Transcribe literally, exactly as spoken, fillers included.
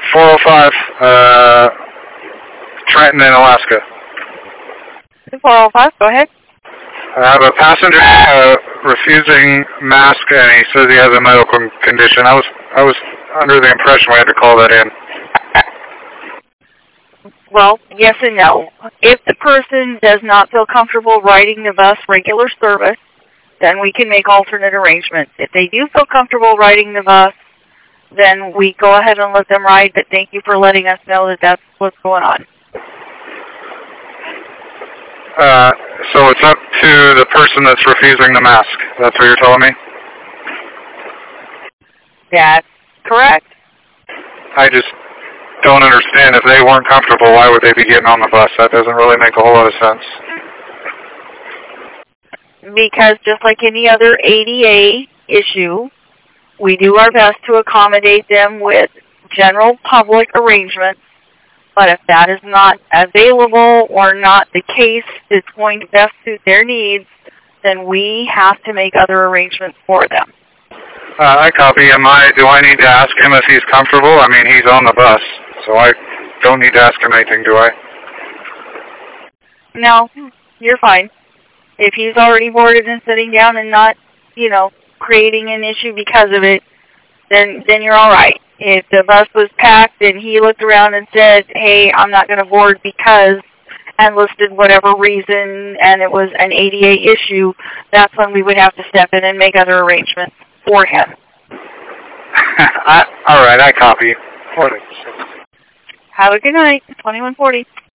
four oh five, uh, Trenton in Alaska. four oh five, go ahead. I have a passenger uh, refusing mask, and he says he has a medical condition. I was I was under the impression we had to call that in. Well, yes and no. If the person does not feel comfortable riding the bus regular service, then we can make alternate arrangements. If they do feel comfortable riding the bus, then we go ahead and let them ride, but thank you for letting us know that that's what's going on. Uh, so it's up to the person that's refusing the mask. That's what you're telling me? That's correct. I just don't understand. If they weren't comfortable, why would they be getting on the bus? That doesn't really make a whole lot of sense. Because just like any other A D A issue, we do our best to accommodate them with general public arrangements. But if that is not available or not the case that's going to best suit their needs, then we have to make other arrangements for them. Uh, I copy. Am I, do I need to ask him if he's comfortable? I mean, he's on the bus, so I don't need to ask him anything, do I? No, you're fine. If he's already boarded and sitting down and not, you know, creating an issue because of it, then then you're all right. If the bus was packed and he looked around and said, hey, I'm not going to board because, and listed whatever reason, and it was an A D A issue, that's when we would have to step in and make other arrangements for him. I, all right, I copy. Have a good night. twenty-one forty.